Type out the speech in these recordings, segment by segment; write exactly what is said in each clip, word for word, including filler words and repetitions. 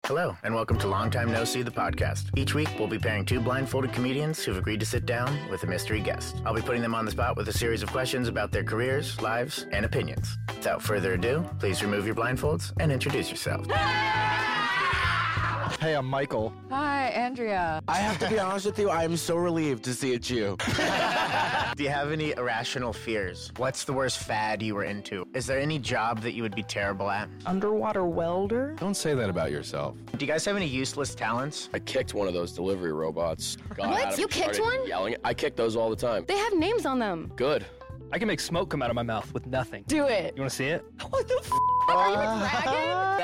Hello, and welcome to Long Time No See, the podcast. Each week, we'll be pairing two blindfolded comedians who've agreed to sit down with a mystery guest. I'll be putting them on the spot with a series of questions about their careers, lives, and opinions. Without further ado, please remove your blindfolds and introduce yourself. Hey, I'm Michael. Hi, Andrea. I have to be honest with you, I am so relieved to see it's you. Do you have any irrational fears? What's the worst fad you were into? Is there any job that you would be terrible at? Underwater welder? Don't say that about yourself. Do you guys have any useless talents? I kicked one of those delivery robots. Got What? at him, You kicked started one? Yelling. I kick those all the time. They have names on them. Good. I can make smoke come out of my mouth with nothing. Do it. You want to see it? What the f***? Are you a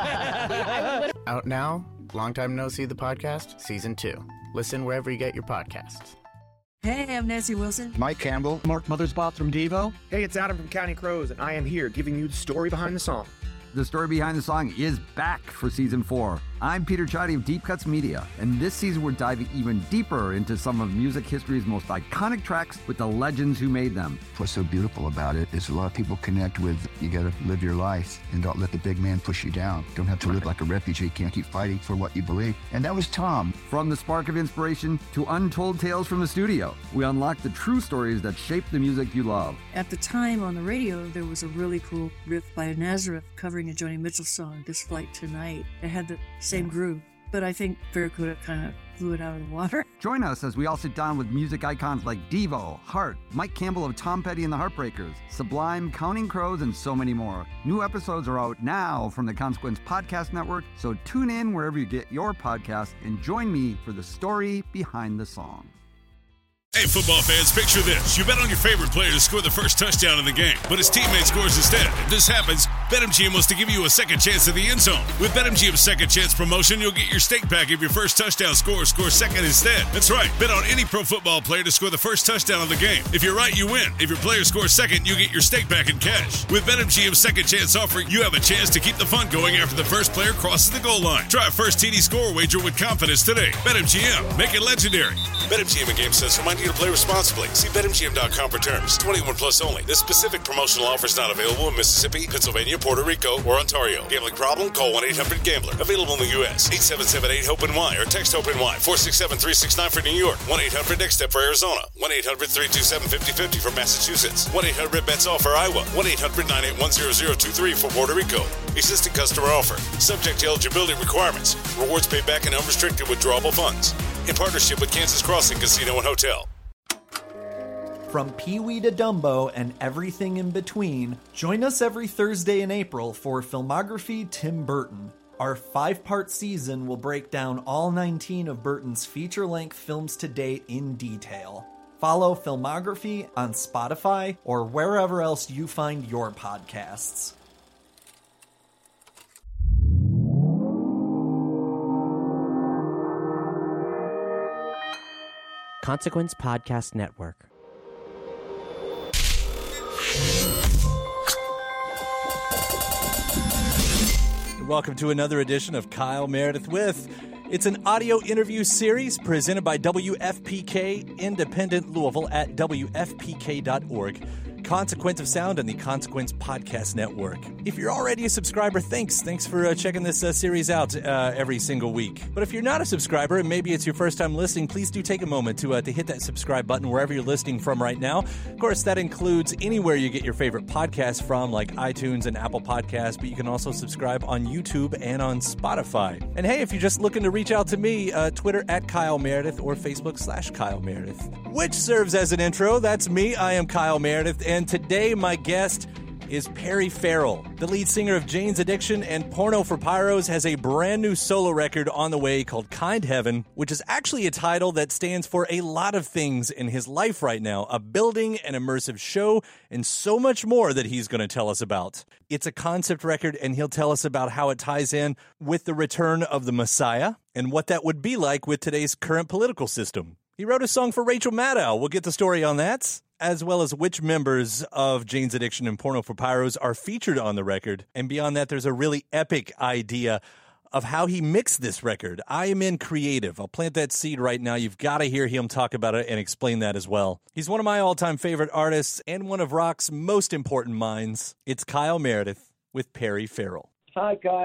dragon? Out now, Long Time No See, the podcast, season two. Listen wherever you get your podcasts. Hey, I'm Nancy Wilson. Mike Campbell. Mark Mothersbaugh from Devo. Hey, it's Adam from County Crows, and I am here giving you the story behind the song. The story behind the song is back for season four. I'm Peter Chadi of Deep Cuts Media, and this season we're diving even deeper into some of music history's most iconic tracks with the legends who made them. What's so beautiful about it is a lot of people connect with, you gotta live your life and don't let the big man push you down. Don't have to live like a refugee, can't keep fighting for what you believe. And that was Tom. From the spark of inspiration to untold tales from the studio, we unlock the true stories that shape the music you love. At the time on the radio, there was a really cool riff by Nazareth covering a Joni Mitchell song, This Flight Tonight. It had the same groove, but I think Barracuda kind of blew it out of the water. Join us as we all sit down with music icons like Devo, Heart, Mike Campbell of Tom Petty and the Heartbreakers, Sublime, Counting Crows, and so many more. New episodes are out now from the Consequence Podcast Network, so tune in wherever you get your podcast and join me for the story behind the song. Hey, football fans, picture this. You bet on your favorite player to score the first touchdown in the game, but his teammate scores instead. If this happens, BetMGM wants to give you a second chance at the end zone. With BetMGM's second chance promotion, you'll get your stake back if your first touchdown scorer scores second instead. That's right. Bet on any pro football player to score the first touchdown of the game. If you're right, you win. If your player scores second, you get your stake back in cash. With BetMGM's second chance offer, you have a chance to keep the fun going after the first player crosses the goal line. Try a first T D score wager with confidence today. BetMGM. Make it legendary. BetMGM and GameSense remind you to play responsibly. See Bet M G M dot com for terms. twenty-one plus only. This specific promotional offer is not available in Mississippi, Pennsylvania, Puerto Rico, or Ontario. Gambling problem? Call one eight hundred gambler. Available in the U S eight seven seven eight hope N Y or text HOPE-NY four six seven three six nine for New York. one eight hundred next step for Arizona. one eight hundred three two seven five zero five zero for Massachusetts. one eight hundred bets all for Iowa. one eight hundred nine eight one zero zero two three for Puerto Rico. Existing customer offer. Subject to eligibility requirements. Rewards paid back in unrestricted withdrawable funds. In partnership with Kansas Crossing Casino and Hotel. From Pee-wee to Dumbo and everything in between, join us every Thursday in April for Filmography Tim Burton. Our five-part season will break down all nineteen of Burton's feature-length films to date in detail. Follow Filmography on Spotify or wherever else you find your podcasts. Consequence Podcast Network. Welcome to another edition of Kyle Meredith With. It's an audio interview series presented by W F P K Independent Louisville at W F P K dot org. Consequence of Sound and the Consequence Podcast Network. If you're already a subscriber, thanks. Thanks for uh, checking this uh, series out uh, every single week. But if you're not a subscriber and maybe it's your first time listening, please do take a moment to uh, to hit that subscribe button wherever you're listening from right now. Of course, that includes anywhere you get your favorite podcasts from, like iTunes and Apple Podcasts, but you can also subscribe on YouTube and on Spotify. And hey, if you're just looking to reach out to me, uh, Twitter at Kyle Meredith or Facebook slash Kyle Meredith, which serves as an intro. That's me. I am Kyle Meredith. And today, my guest is Perry Farrell. The lead singer of Jane's Addiction and Porno for Pyros has a brand new solo record on the way called Kind Heaven, which is actually a title that stands for a lot of things in his life right now, a building, an immersive show, and so much more that he's going to tell us about. It's a concept record, and he'll tell us about how it ties in with the return of the Messiah and what that would be like with today's current political system. He wrote a song for Rachel Maddow. We'll get the story on that, as well as which members of Jane's Addiction and Porno for Pyros are featured on the record. And beyond that, there's a really epic idea of how he mixed this record. I am in creative. I'll plant that seed right now. You've got to hear him talk about it and explain that as well. He's one of my all-time favorite artists and one of rock's most important minds. It's Kyle Meredith with Perry Farrell. Hi, Kyle.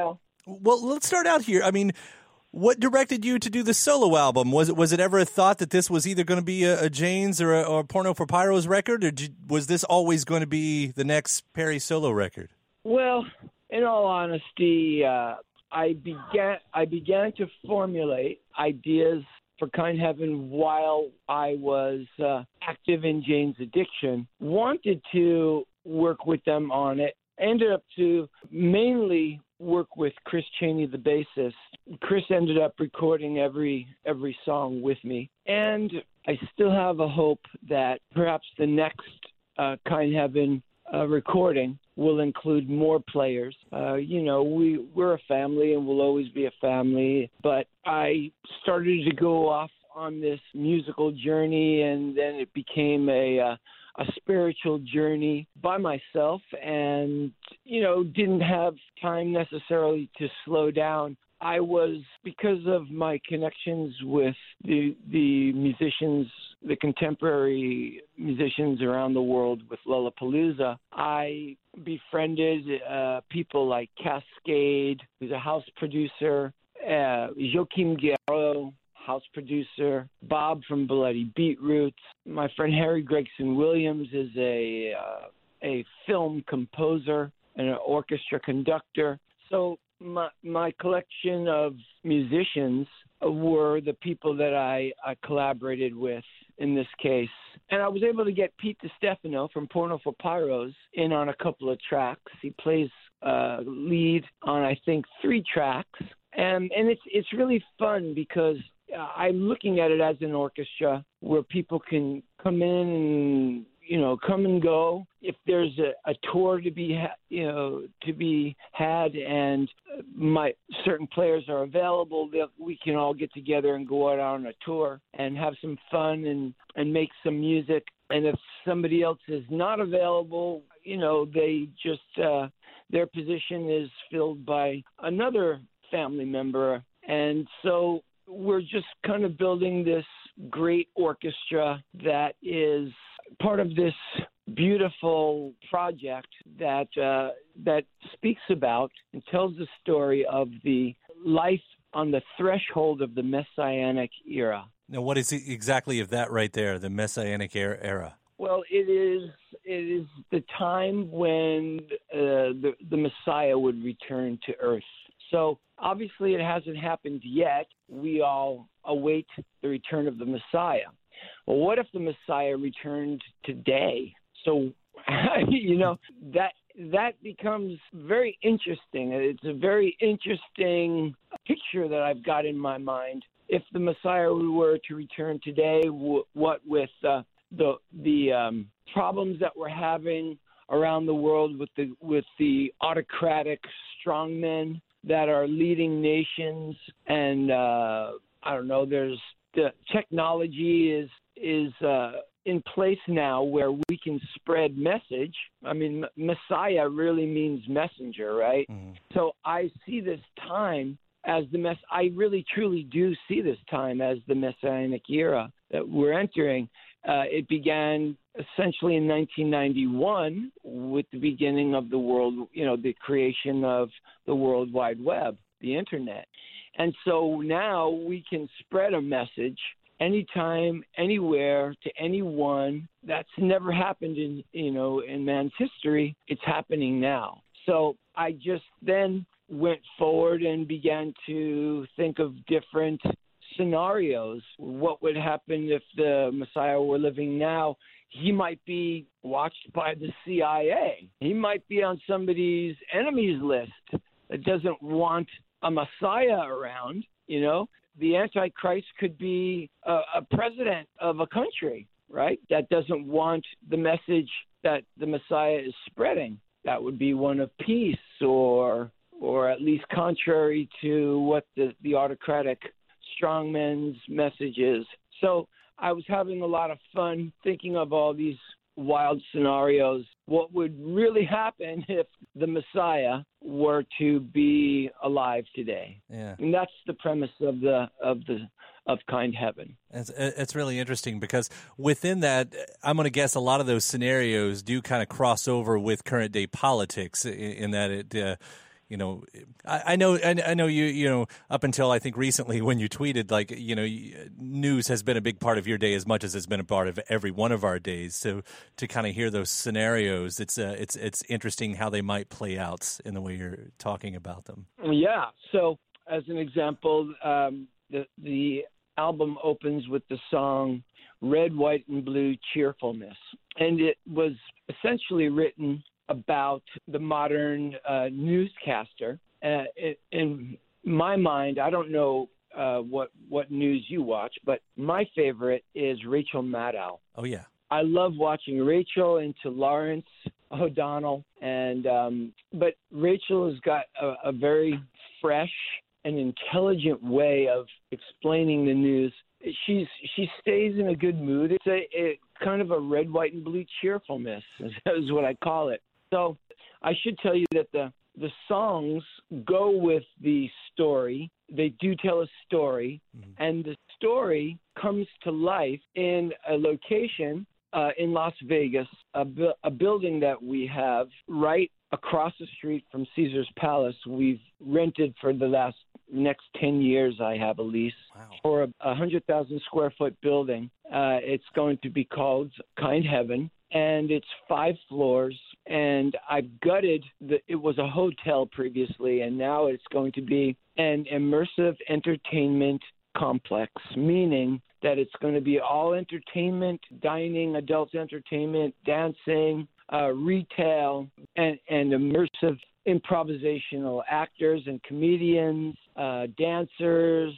Well, let's start out here. I mean, what directed you to do the solo album? Was it was it ever a thought that this was either going to be a, a Jane's or a, or a Porno for Pyros record, or did, was this always going to be the next Perry solo record? Well, in all honesty, uh, I began I began to formulate ideas for Kind Heaven while I was uh, active in Jane's Addiction. Wanted to work with them on it. Ended up to mainly work with Chris Chaney, the bassist. Chris ended up recording every every song with me, and I still have a hope that perhaps the next uh, Kind Heaven uh, recording will include more players. Uh, you know, we we're a family and we'll always be a family. But I started to go off on this musical journey, and then it became a uh, a spiritual journey by myself, and, you know, didn't have time necessarily to slow down. I was, because of my connections with the the musicians, the contemporary musicians around the world with Lollapalooza, I befriended uh, people like Cascade, who's a house producer, uh, Joachim Guerrero, house producer, Bob from Bloody Beetroots. My friend Harry Gregson Williams is a uh, a film composer and an orchestra conductor. So my my collection of musicians were the people that I, I collaborated with in this case. And I was able to get Pete DiStefano from Porno for Pyros in on a couple of tracks. He plays uh, lead on, I think, three tracks. And, and it's it's really fun because I'm looking at it as an orchestra where people can come in and, you know, come and go. If there's a, a tour to be, ha- you know, to be had, and my certain players are available, that we can all get together and go out on a tour and have some fun and, and make some music. And if somebody else is not available, you know, they just uh, their position is filled by another family member, and so we're just kind of building this great orchestra that is part of this beautiful project that uh, that speaks about and tells the story of the life on the threshold of the Messianic era. Now, what is it exactly of that right there, the Messianic era? Well, it is it is the time when uh, the the Messiah would return to earth. So obviously it hasn't happened yet. We all await the return of the Messiah. Well, what if the Messiah returned today? So, you know, that that becomes very interesting. It's a very interesting picture that I've got in my mind. If the Messiah were to return today, what with uh, the the um, problems that we're having around the world with the with the autocratic strongmen that are leading nations, and uh, I don't know. There's the technology is is uh, in place now where we can spread message. I mean, Messiah really means messenger, right? Mm. So I see this time as the mess. I really truly do see this time as the Messianic era that we're entering. Uh, it began essentially in nineteen ninety-one with the beginning of the world, you know, the creation of the World Wide Web, the internet. And so now we can spread a message anytime, anywhere, to anyone. That's never happened in, you know, in man's history. It's happening now. So I just then went forward and began to think of different scenarios. What would happen if the Messiah were living now? He might be watched by the C I A. He might be on somebody's enemies list that doesn't want a Messiah around. You know, the Antichrist could be a, a president of a country, right, that doesn't want the message that the Messiah is spreading. That would be one of peace, or or at least contrary to what the, the autocratic strongmen's message is. So I was having a lot of fun thinking of all these wild scenarios. What would really happen if the Messiah were to be alive today? Yeah. And that's the premise of the of the of Kind Heaven. It's, it's really interesting because within that, I'm going to guess a lot of those scenarios do kind of cross over with current day politics in, in that it, uh, you know, I, I know, I, I know you, you know, up until I think recently when you tweeted, like, you know, news has been a big part of your day as much as it's been a part of every one of our days. So to kind of hear those scenarios, it's uh, it's it's interesting how they might play out in the way you're talking about them. Yeah. So as an example, um, the the album opens with the song Red, White, and Blue Cheerfulness. And it was essentially written about the modern uh, newscaster. Uh, it, in my mind, I don't know uh, what what news you watch, but my favorite is Rachel Maddow. Oh, yeah. I love watching Rachel into Lawrence O'Donnell. and um, But Rachel has got a, a very fresh and intelligent way of explaining the news. She's she stays in a good mood. It's a, a kind of a red, white, and blue cheerfulness is, is what I call it. So I should tell you that the the songs go with the story. They do tell a story, mm-hmm. and the story comes to life in a location uh, in Las Vegas, a, bu- a building that we have right across the street from Caesar's Palace. We've rented for the last next ten years. I have a lease wow. for a one hundred thousand square foot building. Uh, it's going to be called Kind Heaven, and it's five floors. And I've gutted the, it was a hotel previously, and now it's going to be an immersive entertainment complex, meaning that it's going to be all entertainment, dining, adult entertainment, dancing, uh, retail, and, and immersive improvisational actors and comedians, uh, dancers,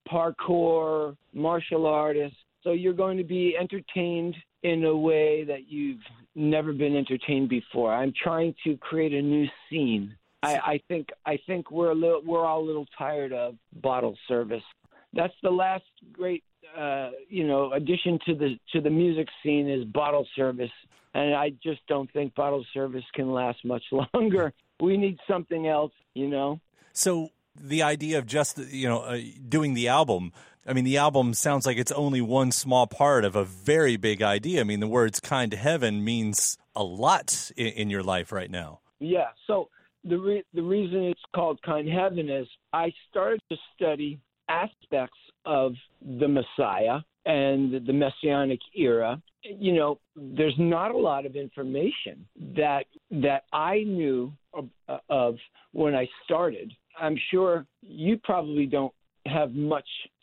parkour, martial artists. So you're going to be entertained in a way that you've never been entertained before. I'm trying to create a new scene. I, I think I think we're a little we're all a little tired of bottle service. That's the last great uh, you know addition to the to the music scene is bottle service, and I just don't think bottle service can last much longer. We need something else, you know. So the idea of just you know uh, doing the album. I mean, the album sounds like it's only one small part of a very big idea. I mean, the words "Kind Heaven" means a lot in, in your life right now. Yeah. So the re- the reason it's called Kind Heaven is I started to study aspects of the Messiah and the Messianic era. You know, there's not a lot of information that that I knew of, of when I started. I'm sure you probably don't have much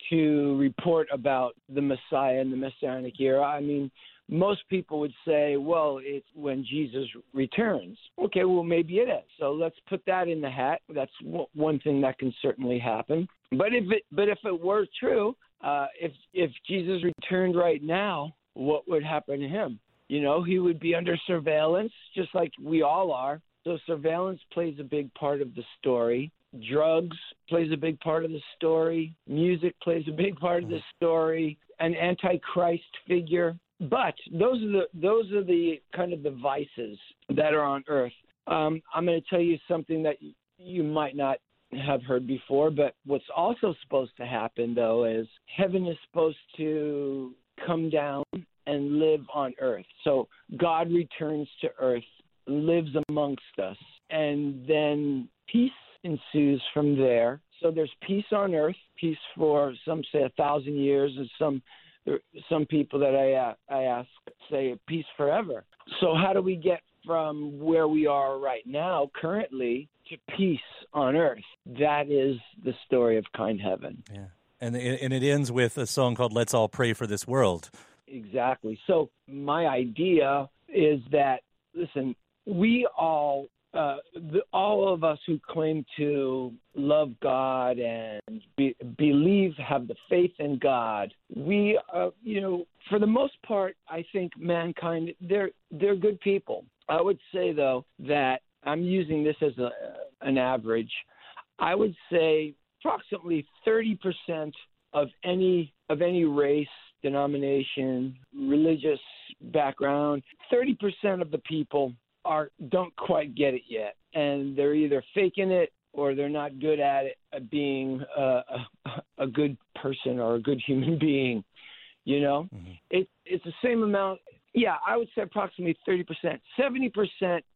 to report about the Messiah and the Messianic era. I mean, most people would say, well, it's when Jesus returns. Okay, well, maybe it is. So let's put that in the hat. That's w- one thing that can certainly happen. But if it, but if it were true, uh, if if Jesus returned right now, what would happen to him? You know, he would be under surveillance, just like we all are. So surveillance plays a big part of the story. Drugs plays a big part of the story. Music plays a big part of the story. An antichrist figure. But those are the those are the kind of the vices that are on earth. Um, I'm going to tell you something that you might not have heard before, but what's also supposed to happen, though, is heaven is supposed to come down and live on earth. So God returns to earth, lives amongst us, and then peace ensues from there. So there's peace on earth, peace for some say a thousand years, and some some people that I I ask say peace forever. So how do we get from where we are right now, currently, to peace on earth? That is the story of Kind Heaven. Yeah, and it, and it ends with a song called "Let's All Pray for This World." Exactly. So my idea is that, listen, we all. Uh, the, all of us who claim to love God and be, believe, have the faith in God, we, uh, you know, for the most part, I think mankind, they're they're good people. I would say, though, that I'm using this as a, an average. I would say approximately thirty percent of any of any race, denomination, religious background, thirty percent of the people are don't quite get it yet, and they're either faking it or they're not good at it, at being uh, a, a good person or a good human being. You know, mm-hmm. it, it's the same amount. Yeah, I would say approximately thirty percent. seventy percent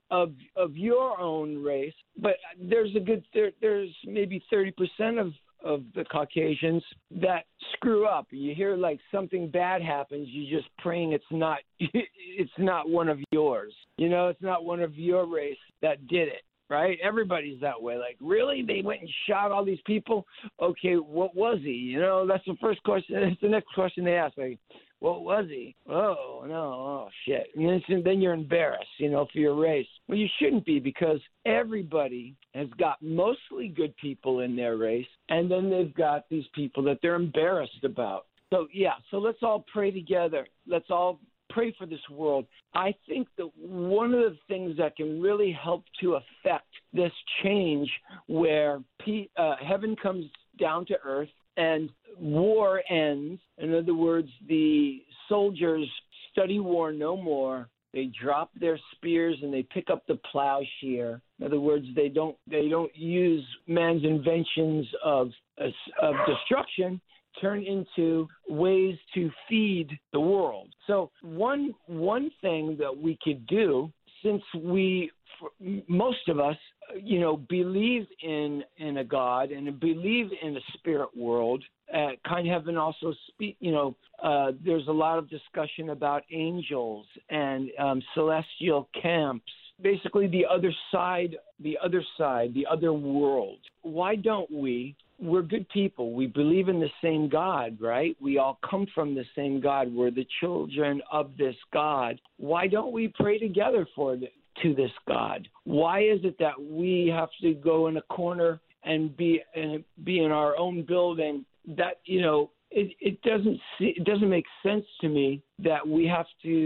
of of your own race, but there's a good there, there's maybe thirty percent of of the Caucasians that screw up. You hear like something bad happens, you're just praying it's not it's not one of yours. You know, it's not one of your race that did it. Right? Everybody's that way. Like, really? They went and shot all these people? Okay, what was he? You know, that's the first question. That's the next question they ask. Like, what was he? Oh, no. Oh, shit. And then, then you're embarrassed, you know, for your race. Well, you shouldn't be, because everybody has got mostly good people in their race, and then they've got these people that they're embarrassed about. So, yeah, so let's all pray together. Let's all pray for this world. I think that one of the things that can really help to affect this change, where pe- uh, heaven comes down to earth and war ends. In other words, the soldiers study war no more. They drop their spears and they pick up the plowshare. In other words, they don't they don't use man's inventions of of destruction turn into ways to feed the world. So one one thing that we could do, since we, most of us, you know, believe in in a God and believe in a spirit world, uh, kind of heaven also speak. You know, uh, there's a lot of discussion about angels and um, celestial camps. Basically, the other side, the other side, the other world. Why don't we? We're good people. We believe in the same God, right? We all come from the same God. We're the children of this God. Why don't we pray together for the, to this God? Why is it that we have to go in a corner and be and be in our own building? That, you know, it, it doesn't see, it doesn't make sense to me that we have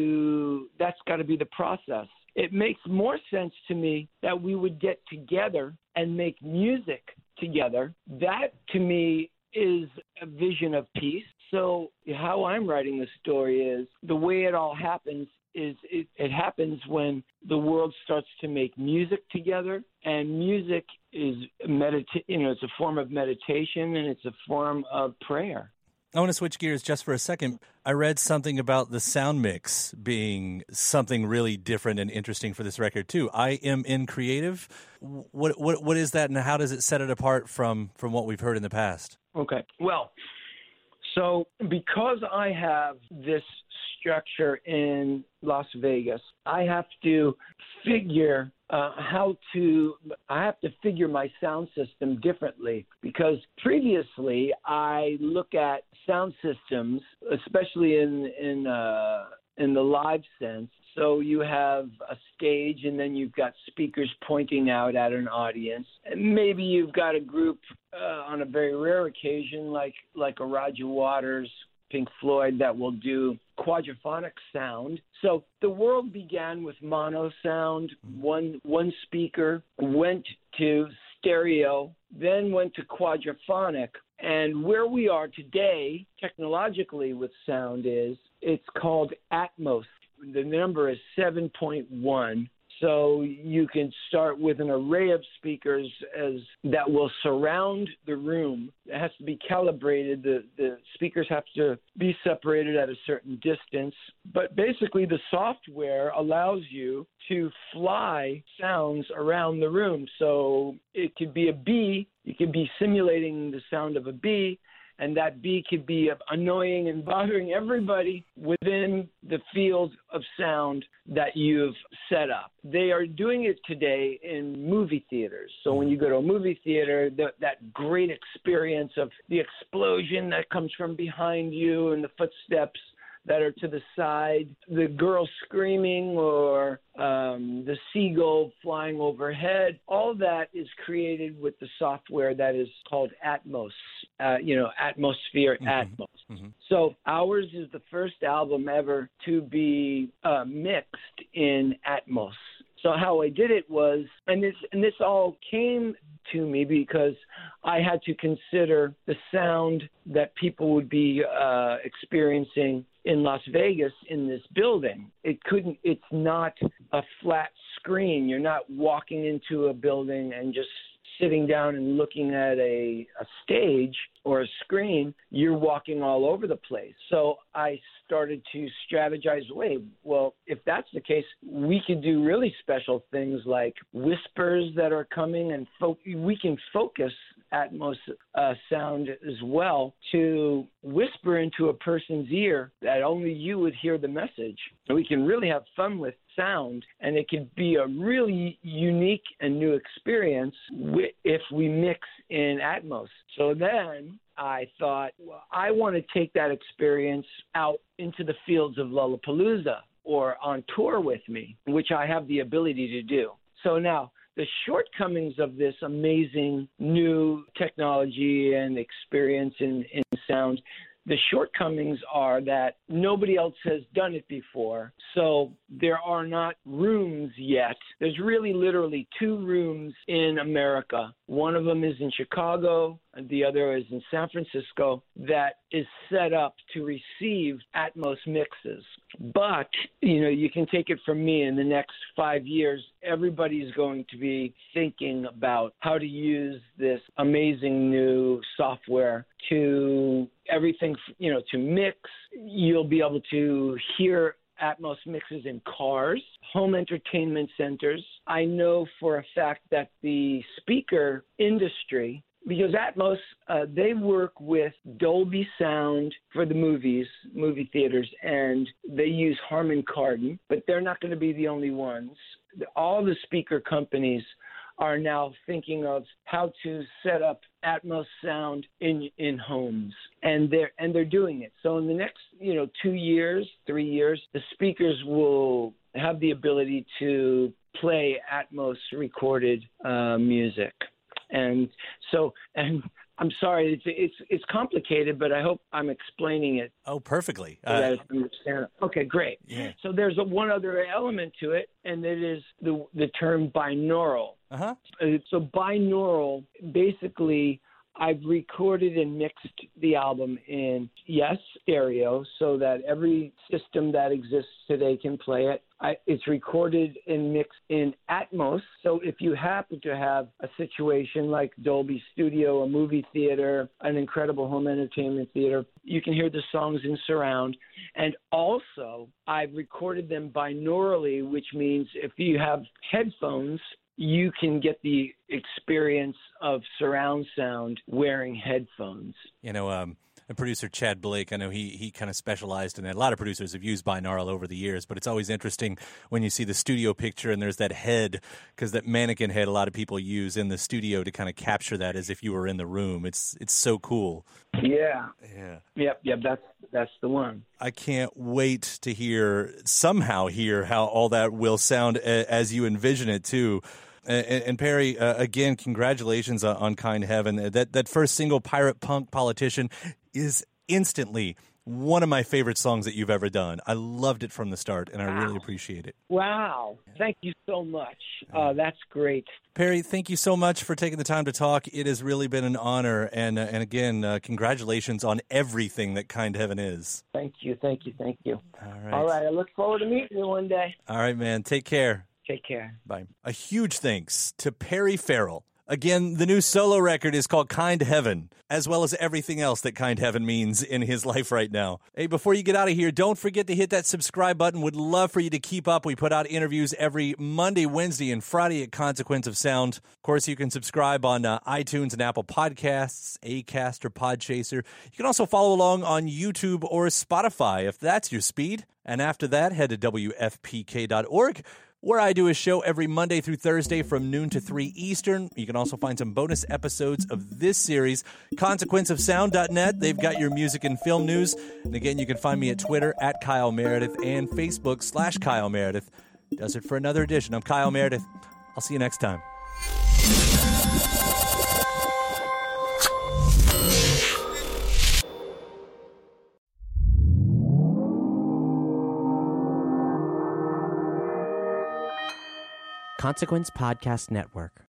to. That's got to be the process. It makes more sense to me that we would get together and make music together. That, to me, is a vision of peace. So how I'm writing the story is the way it all happens is it, it happens when the world starts to make music together, and music is medita- you know, it's a form of meditation and it's a form of prayer. I want to switch gears just for a second. I read something about the sound mix being something really different and interesting for this record too. I am in creative. What what what is that, and how does it set it apart from from what we've heard in the past? Okay. Well, so because I have this structure in Las Vegas, I have to figure uh, how to, I have to figure my sound system differently, because previously I look at sound systems, especially in, in, uh, in the live sense. So you have a stage, and then you've got speakers pointing out at an audience. And maybe you've got a group uh, on a very rare occasion, like like a Roger Waters, Pink Floyd, that will do quadraphonic sound. So the world began with mono sound. One one speaker went to stereo, then went to quadraphonic. And where we are today, technologically with sound, is it's called Atmos. The number is seven point one. So you can start with an array of speakers as that will surround the room. It has to be calibrated. The, the speakers have to be separated at a certain distance. But basically the software allows you to fly sounds around the room. So it could be a bee. You could be simulating the sound of a bee, and that bee could be annoying and bothering everybody within the field of sound that you've set up. They are doing it today in movie theaters. So when you go to a movie theater, the, that great experience of the explosion that comes from behind you and the footsteps that are to the side, the girl screaming, or um, the seagull flying overhead, all that is created with the software that is called Atmos, uh, you know, Atmosphere mm-hmm. Atmos. Mm-hmm. So ours is the first album ever to be uh, mixed in Atmos. So how I did it was, and this and this all came to me because I had to consider the sound that people would be uh, experiencing in Las Vegas in this building. It couldn't, it's not a flat screen. You're not walking into a building and just sitting down and looking at a, a stage or a screen, you're walking all over the place. So I started to strategize, wait, well, if that's the case, we could do really special things like whispers that are coming, and fo- we can focus Atmos uh, sound as well to whisper into a person's ear that only you would hear the message. So we can really have fun with sound, and it can be a really unique and new experience wi- if we mix in Atmos. So then I thought, well, I want to take that experience out into the fields of Lollapalooza or on tour with me, which I have the ability to do. So now, the shortcomings of this amazing new technology and experience in, in sound, the shortcomings are that nobody else has done it before. So there are not rooms yet. There's really literally two rooms in America. One of them is in Chicago, and the other is in San Francisco, that is set up to receive Atmos mixes. But, you know, you can take it from me, in the next five years, everybody's going to be thinking about how to use this amazing new software to everything, you know, to mix. You'll be able to hear Atmos mixes in cars, home entertainment centers. I know for a fact that the speaker industry, because Atmos, uh, they work with Dolby Sound for the movies, movie theaters, and they use Harman Kardon, but they're not going to be the only ones. All the speaker companies are now thinking of how to set up Atmos sound in in homes, and they're and they're doing it. So in the next, you know, two years, three years, the speakers will have the ability to play Atmos recorded uh, music. And so, and I'm sorry, it's it's it's complicated, but I hope I'm explaining it. Oh, perfectly. So that I understand. Okay, great. Yeah. So there's a, one other element to it, and it is the the term binaural. Uh-huh. Uh, so binaural, basically, I've recorded and mixed the album in, yes, stereo, so that every system that exists today can play it. I, it's recorded and mixed in Atmos. So if you happen to have a situation like Dolby Studio, a movie theater, an incredible home entertainment theater, you can hear the songs in surround. And also, I've recorded them binaurally, which means if you have headphones, you can get the experience of surround sound wearing headphones. You know, um, producer Chad Blake, I know he he kind of specialized in it. A lot of producers have used binaural over the years, but it's always interesting when you see the studio picture and there's that head, because that mannequin head a lot of people use in the studio to kind of capture that as if you were in the room. It's it's so cool. Yeah. Yeah. Yep, yep, that's that's the one. I can't wait to hear, somehow hear how all that will sound a, as you envision it too. And, and Perry, uh, again, congratulations on, on Kind Heaven. That that first single, Pirate Punk Politician, is instantly one of my favorite songs that you've ever done. I loved it from the start, and I wow. really appreciate it. Wow. Thank you so much. Uh, that's great. Perry, thank you so much for taking the time to talk. It has really been an honor. And, uh, and again, uh, congratulations on everything that Kind Heaven is. Thank you, thank you, thank you. All right. All right, I look forward to meeting you one day. All right, man. Take care. Take care. Bye. A huge thanks to Perry Farrell. Again, the new solo record is called Kind Heaven, as well as everything else that Kind Heaven means in his life right now. Hey, before you get out of here, don't forget to hit that subscribe button. Would love for you to keep up. We put out interviews every Monday, Wednesday, and Friday at Consequence of Sound. Of course, you can subscribe on uh, iTunes and Apple Podcasts, Acast, or Podchaser. You can also follow along on YouTube or Spotify if that's your speed. And after that, head to W F P K dot org. Where I do a show every Monday through Thursday from noon to three Eastern. You can also find some bonus episodes of this series. consequence of sound dot net. They've got your music and film news. And again, you can find me at Twitter at Kyle Meredith and Facebook slash Kyle Meredith. Does it for another edition. I'm Kyle Meredith. I'll see you next time. Consequence Podcast Network.